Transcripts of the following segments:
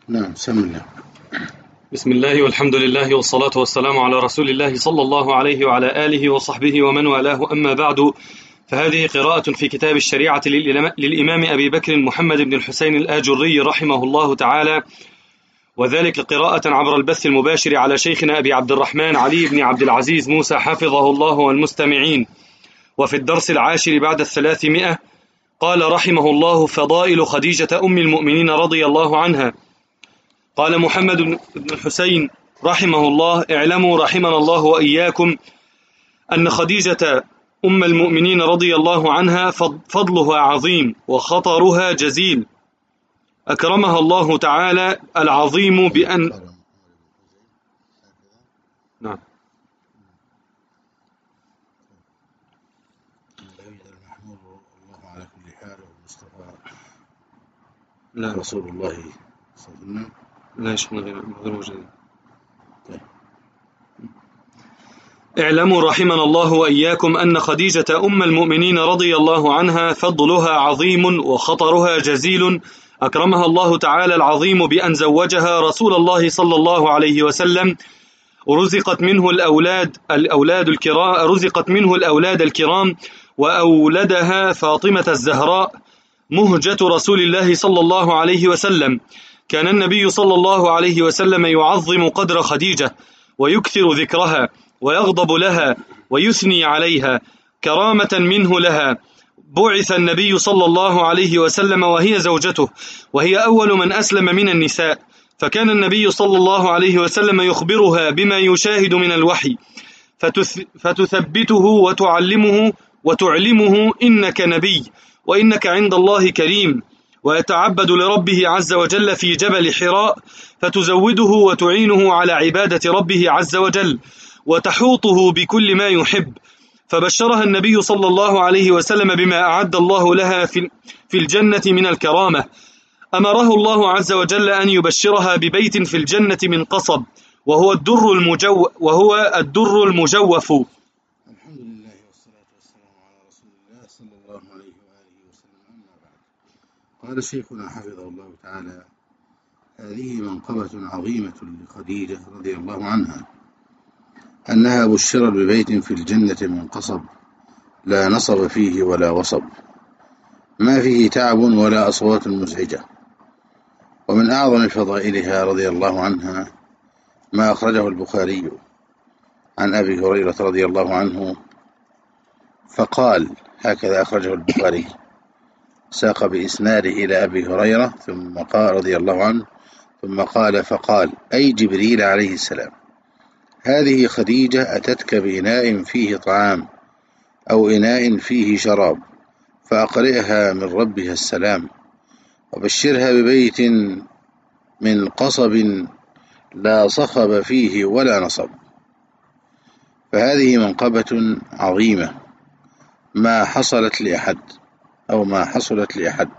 نعم، بسم الله. بسم الله والحمد لله والصلاة والسلام على رسول الله صلى الله عليه وعلى آله وصحبه ومن والاه، أما بعد، فهذه قراءة في كتاب الشريعة للإمام أبي بكر محمد بن الحسين الآجري رحمه الله تعالى، وذلك قراءة عبر البث المباشر على شيخنا أبي عبد الرحمن علي بن عبد العزيز موسى حفظه الله والمستمعين. وفي الدرس العاشر بعد 300 قال رحمه الله: فضائل خديجة أم المؤمنين رضي الله عنها. قال محمد بن الحسين رحمه الله: اعلموا رحمنا الله وإياكم أن خديجة أم المؤمنين رضي الله عنها فضلها عظيم وخطرها جزيل، أكرمها الله تعالى العظيم بأن نعم المحمود الله على كل حال، والمصطفى لا رسول الله صلى الله عليه وسلم. لا يشمل غير موجود. اعلموا رحمنا الله وإياكم أن خديجة أم المؤمنين رضي الله عنها فضلها عظيم وخطرها جزيل، أكرمها الله تعالى العظيم بأن زوجها رسول الله صلى الله عليه وسلم، رزقت منه الأولاد الكرام، وأولدها فاطمة الزهراء مهجة رسول الله صلى الله عليه وسلم. كان النبي صلى الله عليه وسلم يعظم قدر خديجة ويكثر ذكرها ويغضب لها ويثني عليها كرامة منه لها. بعث النبي صلى الله عليه وسلم وهي زوجته، وهي أول من أسلم من النساء، فكان النبي صلى الله عليه وسلم يخبرها بما يشاهد من الوحي، فتثبته وتعلمه إنك نبي وإنك عند الله كريم، ويتعبد لربه عز وجل في جبل حراء، فتزوده وتعينه على عبادة ربه عز وجل، وتحوطه بكل ما يحب. فبشرها النبي صلى الله عليه وسلم بما أعد الله لها في الجنة من الكرامة. أمره الله عز وجل أن يبشرها ببيت في الجنة من قصب، وهو الدر المجوف. الحمد لله والصلاة والسلام على رسول الله صلى الله عليه وآله وسلم. أما بعد، قال شيخنا حفظه الله تعالى: هذه منقبة عظيمة لخديجة رضي الله عنها، أنها بشرت ببيت في الجنة من قصب، لا نصب فيه ولا وصب، ما فيه تعب ولا أصوات مزعجة. ومن أعظم فضائلها رضي الله عنها ما أخرجه البخاري عن أبي هريرة رضي الله عنه فقال، هكذا أخرجه البخاري، ساق بإسناده إلى أبي هريرة ثم قال رضي الله عنه، ثم قال فقال: أي جبريل عليه السلام، هذه خديجة أتتك بإناء فيه طعام أو إناء فيه شراب، فأقرئها من ربها السلام، وبشرها ببيت من قصب لا صخب فيه ولا نصب. فهذه منقبة عظيمة ما حصلت لأحد.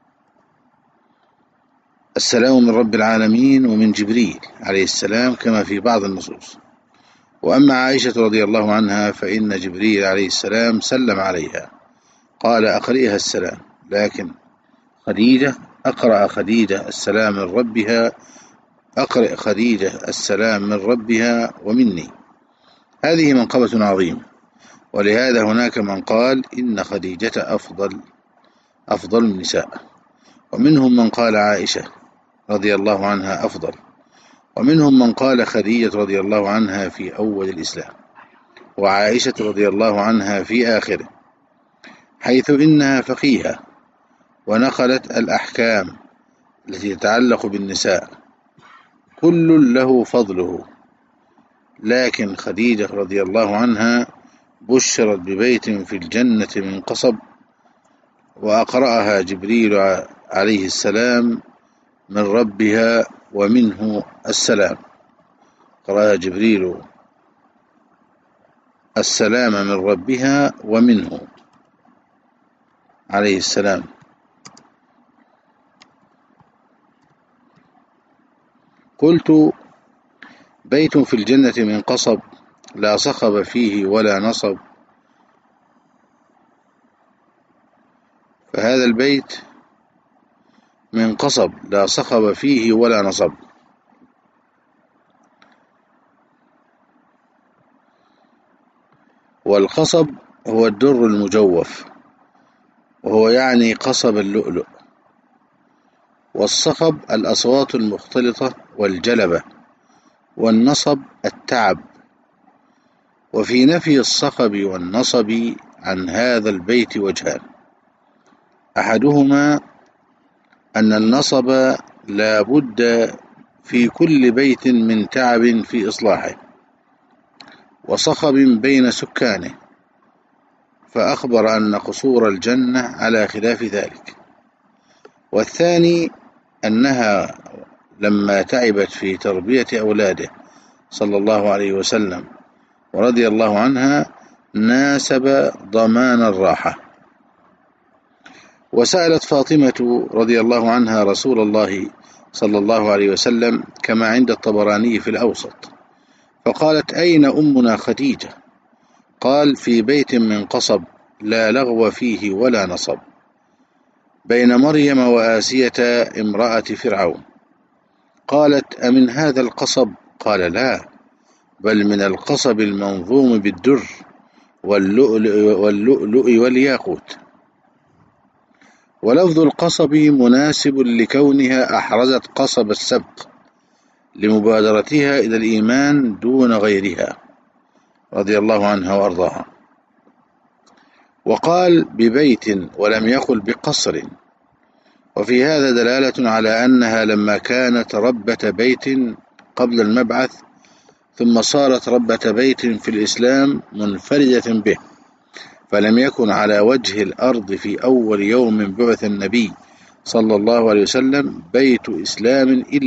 السلام من رب العالمين ومن جبريل عليه السلام كما في بعض النصوص. وأما عائشة رضي الله عنها فإن جبريل عليه السلام سلم عليها، قال: أقرئها السلام، لكن خديجة أقرأ خديجة السلام من ربها، أقرئ خديجة السلام من ربها ومني. هذه منقبة عظيمة، ولهذا هناك من قال إن خديجة أفضل النساء، ومنهم من قال عائشة رضي الله عنها أفضل، ومنهم من قال خديجة رضي الله عنها في أول الإسلام، وعائشة رضي الله عنها في آخره، حيث إنها فقيهة ونقلت الأحكام التي تتعلق بالنساء، كل له فضله. لكن خديجة رضي الله عنها بشرت ببيت في الجنة من قصب، وأقرأها جبريل عليه السلام من ربها ومنه السلام، قرأها جبريل السلام من ربها ومنه عليه السلام. قلت: بيت في الجنة من قصب لا صخب فيه ولا نصب، فهذا البيت من قصب لا صخب فيه ولا نصب. والقصب هو الدر المجوف، وهو يعني قصب اللؤلؤ. والصخب الأصوات المختلطة والجلبة. والنصب التعب. وفي نفي الصخب والنصب عن هذا البيت وجهان: أحدهما أن النصب لا بد في كل بيت من تعب في إصلاحه وصخب بين سكانه، فأخبر أن قصور الجنة على خلاف ذلك. والثاني أنها لما تعبت في تربية أولاده صلى الله عليه وسلم ورضي الله عنها ناسب ضمان الراحة. وسألت فاطمة رضي الله عنها رسول الله صلى الله عليه وسلم كما عند الطبراني في الأوسط، فقالت: أين أمنا خديجة؟ قال: في بيت من قصب لا لغو فيه ولا نصب، بين مريم وآسية امرأة فرعون. قالت: أمن هذا القصب؟ قال: لا، بل من القصب المنظوم بالدر واللؤلؤ والياقوت. ولفظ القصب مناسب لكونها أحرزت قصب السبق لمبادرتها إلى الإيمان دون غيرها رضي الله عنها وأرضاها. وقال ببيت ولم يقل بقصر، وفي هذا دلالة على أنها لما كانت ربة بيت قبل المبعث ثم صارت ربة بيت في الإسلام منفردة به، فلم يكن على وجه الأرض في أول يوم بعث النبي صلى الله عليه وسلم بيت إسلام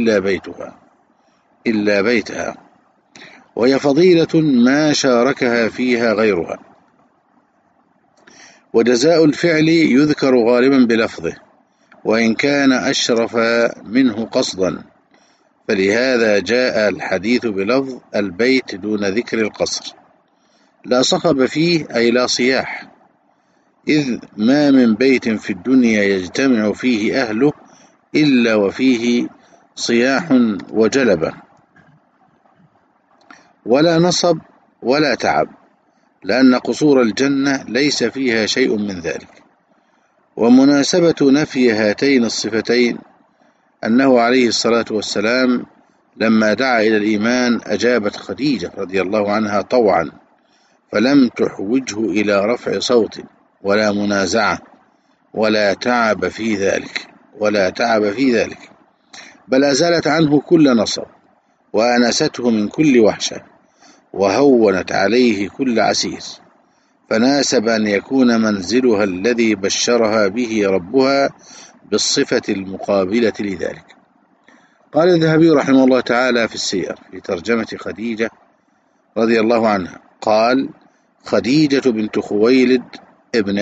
إلا بيتها، وهي فضيلة ما شاركها فيها غيرها. وجزاء الفعل يذكر غالبا بلفظه وإن كان أشرف منه قصدا، فلهذا جاء الحديث بلفظ البيت دون ذكر القصر. لا صخب فيه أي لا صياح، إذ ما من بيت في الدنيا يجتمع فيه أهله إلا وفيه صياح وجلبة. ولا نصب ولا تعب، لأن قصور الجنة ليس فيها شيء من ذلك. ومناسبة نفي هاتين الصفتين أنه عليه الصلاة والسلام لما دعا إلى الإيمان أجابت خديجة رضي الله عنها طوعا، فلم تحوجه إلى رفع صوت ولا منازعة ولا تعب في ذلك، بل أزالت عنه كل نصب وأنسته من كل وحشة وهونت عليه كل عسير، فناسب أن يكون منزلها الذي بشرها به ربها بالصفة المقابلة لذلك. قال الذهبي رحمه الله تعالى في السير في ترجمة خديجة رضي الله عنها، قال: خديجة بنت خويلد ابن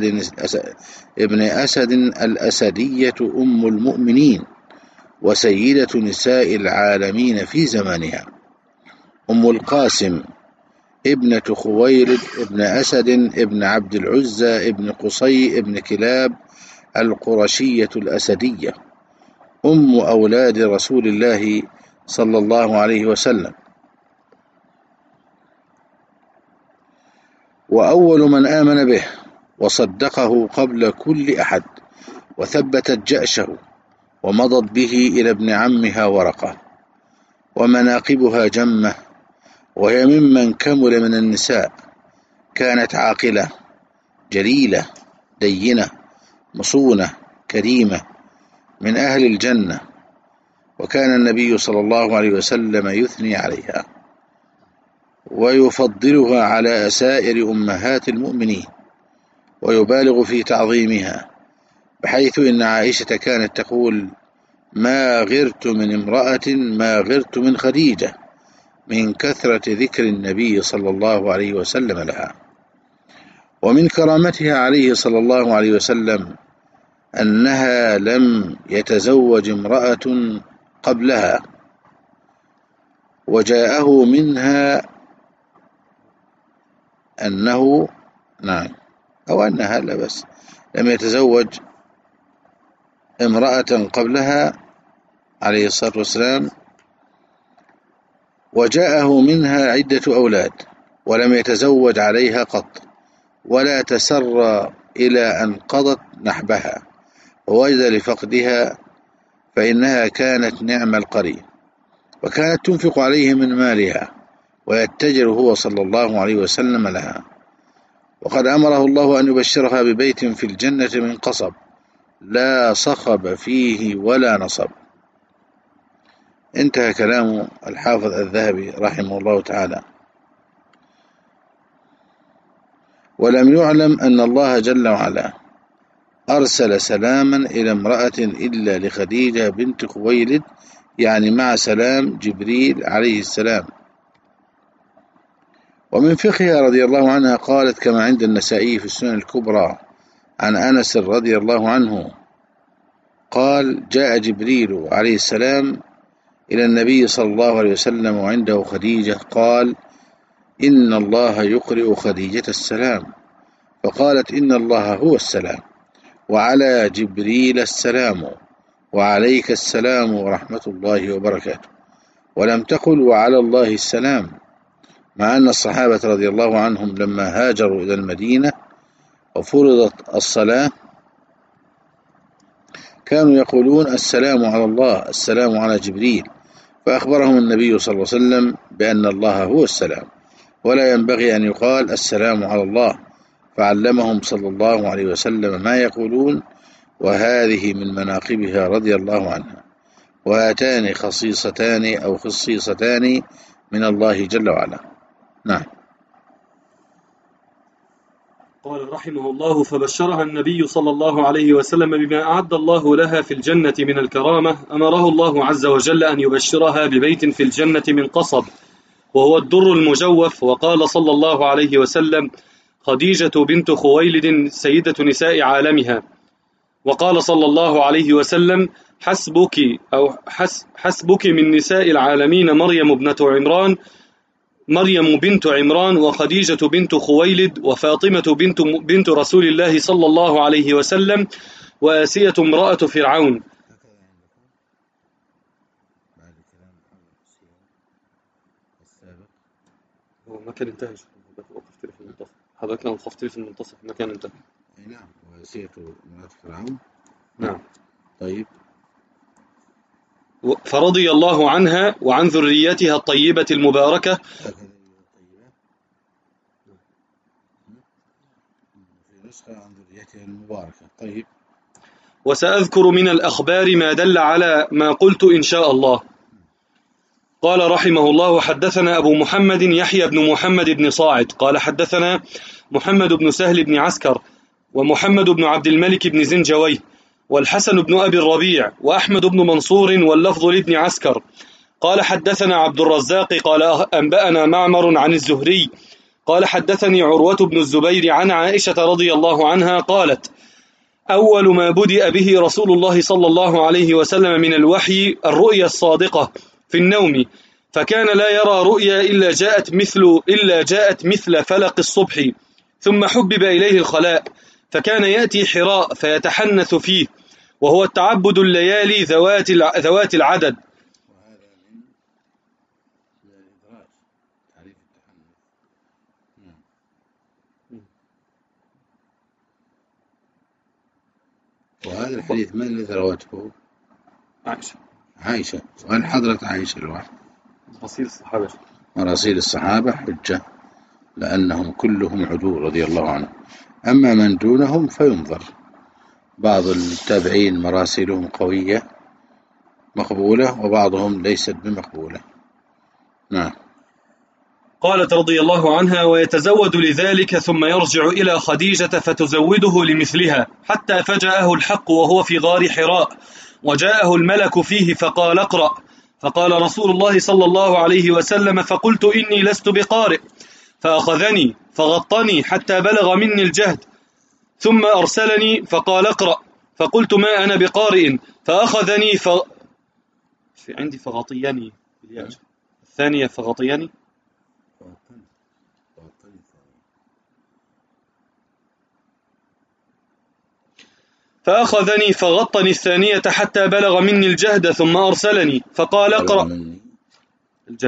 أسد الأسدية أم المؤمنين وسيدة نساء العالمين في زمانها، أم القاسم ابنة خويلد ابن أسد ابن عبد العزى ابن قصي ابن كلاب القرشية الأسدية، أم أولاد رسول الله صلى الله عليه وسلم، وأول من آمن به وصدقه قبل كل أحد، وثبتت جأشه ومضت به إلى ابن عمها ورقة. ومناقبها جمة، وهي ممن كمل من النساء، كانت عاقلة جليلة دينة مصونة كريمة من أهل الجنة، وكان النبي صلى الله عليه وسلم يثني عليها ويفضلها على سائر أمهات المؤمنين ويبالغ في تعظيمها، بحيث إن عائشة كانت تقول: ما غرت من امرأة ما غرت من خديجة، من كثرة ذكر النبي صلى الله عليه وسلم لها. ومن كرامتها عليه صلى الله عليه وسلم أنها لم يتزوج امرأة قبلها، وجاءه منها أنه أنها لا بس لم يتزوج امرأة قبلها عليه الصلاة والسلام وجاءه منها عدة أولاد ولم يتزوج عليها قط ولا تسر إلى أن قضت نحبها ووجد لفقدها فإنها كانت نعم القرين وكانت تنفق عليه من مالها ويتجر هو صلى الله عليه وسلم لها وقد أمره الله أن يبشرها ببيت في الجنة من قصب لا صخب فيه ولا نصب. انتهى كلام الحافظ الذهبي رحمه الله تعالى. ولم يعلم أن الله جل وعلا أرسل سلاما إلى امرأة إلا لخديجة بنت خويلد، يعني مع سلام جبريل عليه السلام. ومن فقهها رضي الله عنها قالت كما عند النسائي في السنن الكبرى عن أنس رضي الله عنه قال: جاء جبريل عليه السلام إلى النبي صلى الله عليه وسلم وعنده خديجة، قال: إن الله يقرئ خديجة السلام، فقالت: إن الله هو السلام، وعلى جبريل السلام، وعليك السلام ورحمة الله وبركاته، ولم تقل وعلى الله السلام، مع أن الصحابة رضي الله عنهم لما هاجروا إلى المدينة وفرضت الصلاة كانوا يقولون السلام على الله، السلام على جبريل، فأخبرهم النبي صلى الله عليه وسلم بأن الله هو السلام ولا ينبغي أن يقال السلام على الله، فعلمهم صلى الله عليه وسلم ما يقولون، وهذه من مناقبها رضي الله عنها. وهاتان خصيصتان أو خصيصتان من الله جل وعلا. نعم. قال رحمه الله: فبشرها النبي صلى الله عليه وسلم بما أعد الله لها في الجنة من الكرامة. أمره الله عز وجل أن يبشرها ببيت في الجنة من قصب وهو الدر المجوف. وقال صلى الله عليه وسلم: خديجة بنت خويلد سيدة نساء عالمها. وقال صلى الله عليه وسلم: حسبك من نساء العالمين مريم بنت عمران وخديجة بنت خويلد وفاطمة بنت رسول الله صلى الله عليه وسلم وآسية امرأة فرعون. هو ما كان انتهى، وقفت في المنتصف. حضرتك لو وقفت في المنتصف ما كان انتهى. نعم. وآسية امرأة فرعون. نعم. طيب. فرضي الله عنها وعن ذريتها الطيبة المباركة. عن ذريتها المباركة. طيب. وسأذكر من الأخبار ما دل على ما قلت إن شاء الله. قال رحمه الله: حدثنا أبو محمد يحيى بن محمد بن صاعد قال حدثنا محمد بن سهل بن عسكر ومحمد بن عبد الملك بن زنجويه والحسن بن أبي الربيع وأحمد بن منصور واللفظ لابن عسكر قال حدثنا عبد الرزاق قال أنبأنا معمر عن الزهري قال حدثني عروة بن الزبير عن عائشة رضي الله عنها قالت: أول ما بدأ به رسول الله صلى الله عليه وسلم من الوحي الرؤيا الصادقة في النوم، فكان لا يرى رؤيا إلا جاءت مثل فلق الصبح، ثم حبب إليه الخلاء، فكان يأتي حراء فيتحنث فيه، وهو التعبد الليالي ذوات العدد. وهذا من الإدراج، تعريف التحنث. وهذا الحديث من الذي روته؟ عائشة. وهل حضرت عائشة الواحد؟ مراسيل الصحابة حجة، لأنهم كلهم عدول رضي الله عنهم. أما من دونهم فينظر، بعض التابعين مراسيلهم قوية مقبولة وبعضهم ليست بمقبولة. نعم. قالت رضي الله عنها: ويتزود لذلك ثم يرجع إلى خديجة فتزوده لمثلها، حتى فجأه الحق وهو في غار حراء، وجاءه الملك فيه فقال: اقرأ. فقال رسول الله صلى الله عليه وسلم: فقلت: إني لست بقارئ، فأخذني فغطني حتى بلغ مني الجهد، ثم أرسلني فقال: اقرأ. فقلت: ما أنا بقارئ، فأخذني عندي فغطيني الثانية فغطيني. فأخذني فغطني الثانية حتى بلغ مني الجهد ثم أرسلني فقال اقرأ الجهد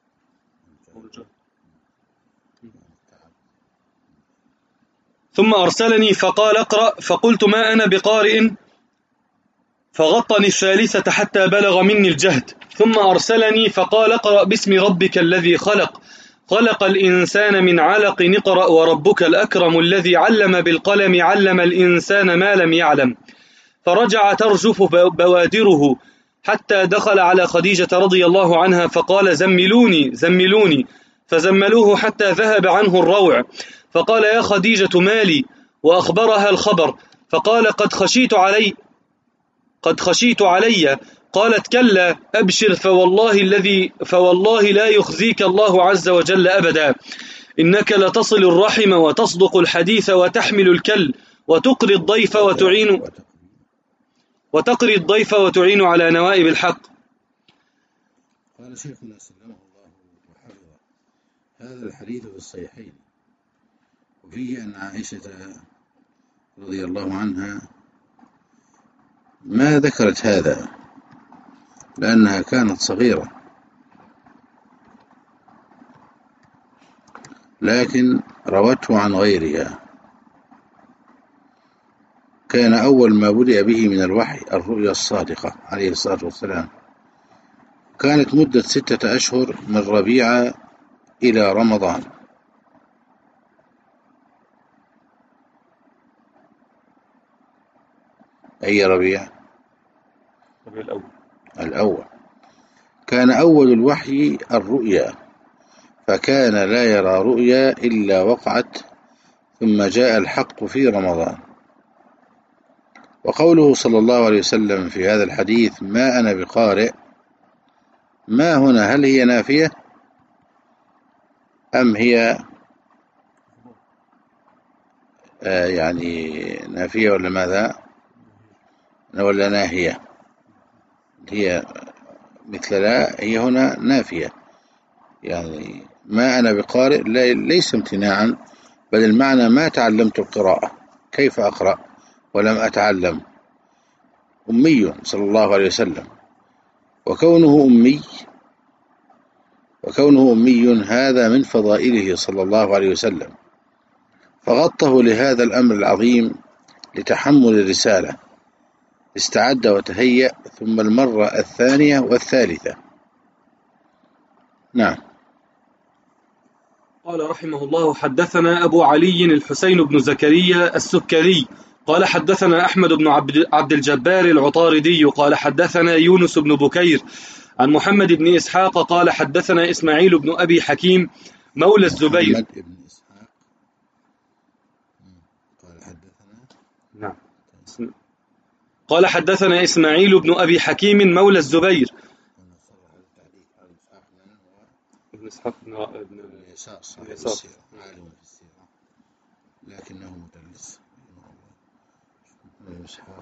ثم أرسلني فقال اقرأ فقلت ما أنا بقارئ فغطني الثالثة حتى بلغ مني الجهد ثم أرسلني فقال اقرأ باسم ربك الذي خلق خلق الإنسان من علق اقرأ وربك الأكرم الذي علم بالقلم علم الإنسان ما لم يعلم فرجع ترجف بوادره حتى دخل على خديجة رضي الله عنها فقال زملوني زملوني فزملوه حتى ذهب عنه الروع فقال يا خديجة مالي وأخبرها الخبر فقال قد خشيت علي قالت كلا أبشر فوالله لا يخزيك الله عز وجل أبدا إنك لتصل الرحم وتصدق الحديث وتحمل الكل وتقري الضيف وتعين على نوائب الحق. قال شيخنا سلمه الله وحفظه هذا الحديث في الصحيحين وفيه أن عائشة رضي الله عنها ما ذكرت هذا لأنها كانت صغيرة، لكن روته عن غيرها. كان أول ما بدأ به من الوحي الرؤيا الصادقة عليه الصلاة والسلام. كانت مدة 6 أشهر من ربيع إلى رمضان. أي ربيع؟ الأول. كان أول الوحي الرؤيا، فكان لا يرى رؤيا إلا وقعت، ثم جاء الحق في رمضان. وقوله صلى الله عليه وسلم في هذا الحديث ما أنا بقارئ، ما هنا هل هي نافية أم هي يعني نافية ولا ماذا ولا ناهية؟ هي مثل لا، هي هنا نافية، يعني ما أنا بقارئ ليس امتناعا، بل المعنى ما تعلمت القراءة، كيف أقرأ ولم أتعلم؟ أمي صلى الله عليه وسلم، وكونه أمي هذا من فضائله صلى الله عليه وسلم، فغطه لهذا الأمر العظيم لتحمل الرسالة، استعد وتهيأ، ثم المرة الثانية والثالثة. نعم. قال رحمه الله حدثنا أبو علي الحسين بن زكريا السكري قال حدثنا أحمد بن عبد الجبار العطاردي قال حدثنا يونس بن بكير عن محمد بن إسحاق قال حدثنا إسماعيل بن أبي حكيم مولى الزبير. محمد بن إسحاق قال حدثنا نعم قال حدثنا إسماعيل بن أبي حكيم مولى الزبير. ابن إسحاق بن يسار صاحب السيرة، عالم في السيرة لكنه مدلس. ابن إسحاق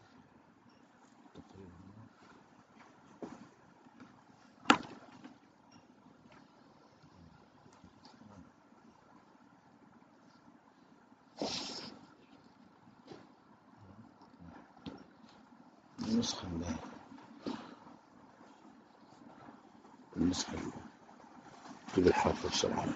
النسخة بالحرف الصراحة.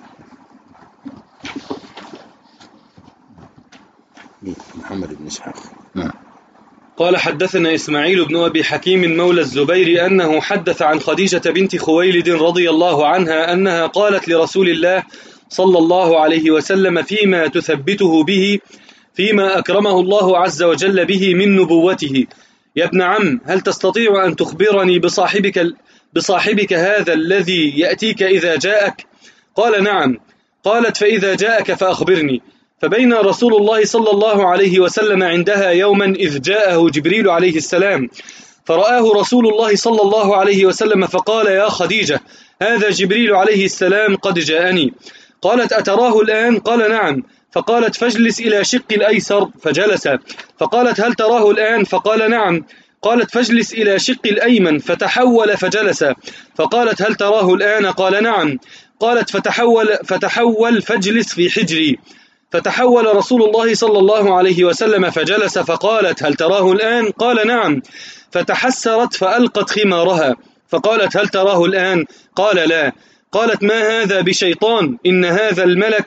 محمد بن إسحاق. نعم. قال حدثنا إسماعيل بن أبي حكيم مولى الزبير أنه حدث عن خديجة بنت خويلد رضي الله عنها أنها قالت لرسول الله صلى الله عليه وسلم فيما تثبته به فيما أكرمه الله عز وجل به من نبوته: يا ابن عم، هل تستطيع أن تخبرني بصاحبك هذا الذي يأتيك إذا جاءك؟ قال نعم. قالت فإذا جاءك فأخبرني. فبين رسول الله صلى الله عليه وسلم عندها يوما إذ جاءه جبريل عليه السلام فرآه رسول الله صلى الله عليه وسلم فقال: يا خديجة، هذا جبريل عليه السلام قد جاءني. قالت: أتراه الآن؟ قال نعم. فقالت: فاجلس إلى شق الأيسر، فجلس. فقالت: هل تراه الآن؟ فقال نعم. قالت: فاجلس إلى شق الأيمن، فتحول فجلس. فقالت: هل تراه الآن؟ قال نعم. قالت: فتحول فاجلس في حجري. فتحول رسول الله صلى الله عليه وسلم فجلس، فقالت: هل تراه الآن؟ قال: نعم. فتحسرت فألقت خمارها، فقالت: هل تراه الآن؟ قال: لا. قالت: ما هذا بشيطان، إن هذا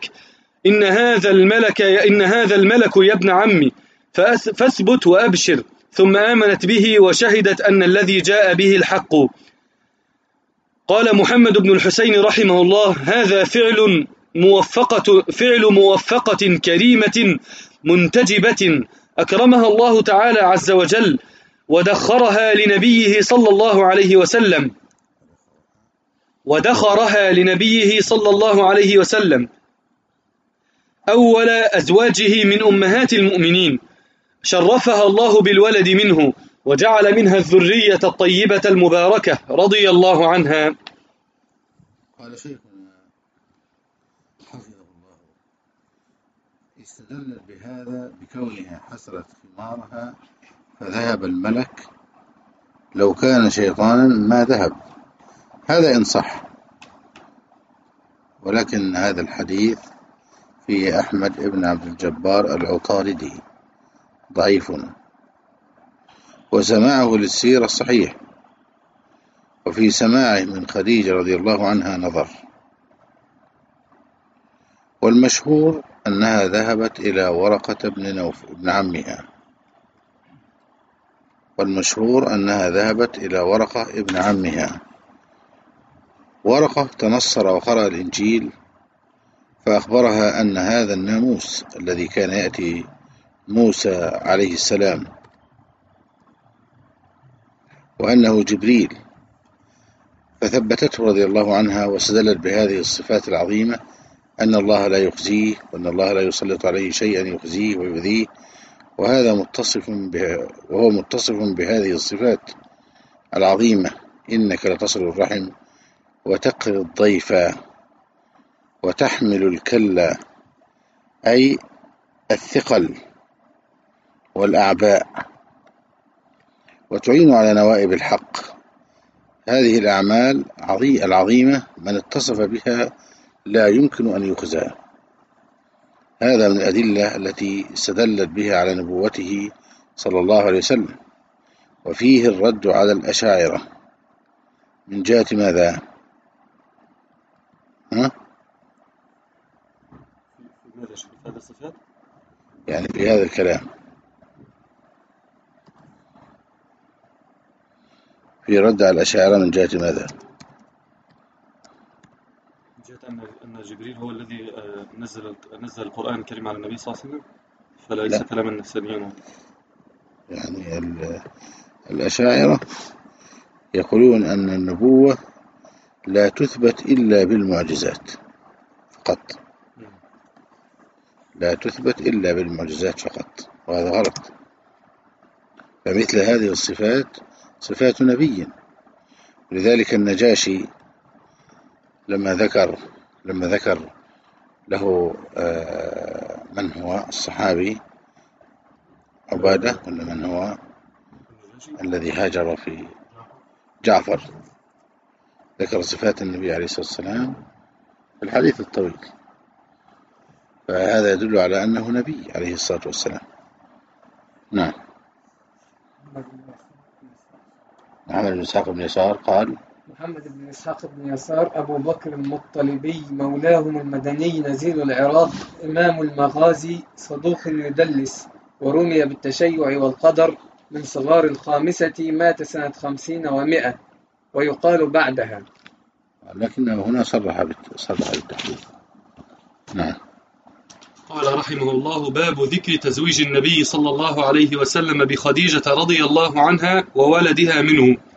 الملك يا ابن عمي، فاثبت وأبشر. ثم آمنت به وشهدت أن الذي جاء به الحق. قال محمد بن الحسين رحمه الله: هذا فعل موفقة كريمة منتجبة أكرمها الله تعالى عز وجل، ودخرها لنبيه صلى الله عليه وسلم أول أزواجه من أمهات المؤمنين، شرفها الله بالولد منه، وجعل منها الذرية الطيبة المباركة، رضي الله عنها. قال شيخنا حفظه الله: استدلت بهذا بكونها حسرت خمارها فذهب الملك، لو كان شيطانا ما ذهب. هذا إن صح، ولكن هذا الحديث فيه أحمد بن عبد الجبار العطاردي ضعيف، وسماعه للسيرة صحيح، وفي سماعه من خديجة رضي الله عنها نظر. والمشهور أنها ذهبت إلى ورقة بن عمها، ابن عمها. ورقة تنصر وقرأ الإنجيل، فأخبرها أن هذا الناموس الذي كان يأتي موسى عليه السلام، وأنه جبريل، فثبتته رضي الله عنها، واستدلت بهذه الصفات العظيمة أن الله لا يخزيه، وأن الله لا يسلط عليه شيئا يخزيه ويؤذيه، وهو متصف بهذه الصفات العظيمة: إنك لتصل الرحم، وتقري الضيف، وتحمل الكل، أي الثقل والأعباء، وتعين على نوائب الحق. هذه الأعمال العظيمة من اتصف بها لا يمكن أن يخزى. هذا من الأدلة التي استدلت بها على نبوته صلى الله عليه وسلم. وفيه الرد على الأشاعرة من جهة ماذا؟ يعني في هذا الكلام في رد على الأشاعرة من جهة ماذا؟ من جهة أن جبريل هو الذي نزل القرآن الكريم على النبي صلى الله عليه وسلم، فليس كلاما نفسانيا. يعني الأشاعرة يقولون أن النبوة لا تثبت إلا بالمعجزات فقط، وهذا غلط. فمثل هذه الصفات صفات نبي. ولذلك النجاشي لما ذكر له من هو الصحابي عبادة، ولا من هو الذي هاجر في جعفر، ذكر صفات النبي عليه الصلاة والسلام في الحديث الطويل، فهذا يدل على أنه نبي عليه الصلاة والسلام. نعم. محمد بن إسحاق بن يسار قال: محمد بن إسحاق بن يسار أبو بكر المطلبي، مولاهم المدني، نزيل العراق، إمام المغازي، صدوق يدلس، ورمي بالتشيع والقدر، من صغار الخامسة، مات سنة 50 و100، ويقال بعدها، لكنه هنا صرح بالتحديد. نعم. قال رحمه الله: باب ذكر تزويج النبي صلى الله عليه وسلم بخديجة رضي الله عنها وولدها منه.